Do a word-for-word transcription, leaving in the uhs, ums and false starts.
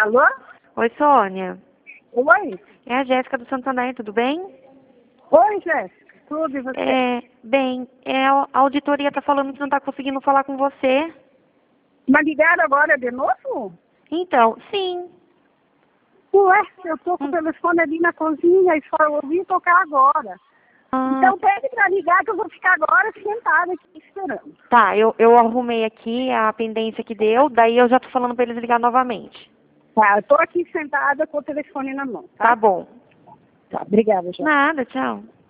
Alô? Oi, Sônia. Oi? É a Jéssica do Santander, tudo bem? Oi, Jéssica. Tudo e você? É, bem, é, a auditoria está falando que não está conseguindo falar com você. Mas ligaram agora de novo? Então, sim. Ué, eu tô com o Hum. telefone ali na cozinha e só ouvi tocar agora. Ah, Então pede pra ligar que eu vou ficar agora sentada aqui esperando. tá, eu, eu arrumei aqui a pendência que deu, daí eu já tô falando para eles ligar novamente. Tá, eu tô aqui sentada com o telefone na mão, tá? Tá bom. Tá, obrigada, Jéssica. Nada, tchau.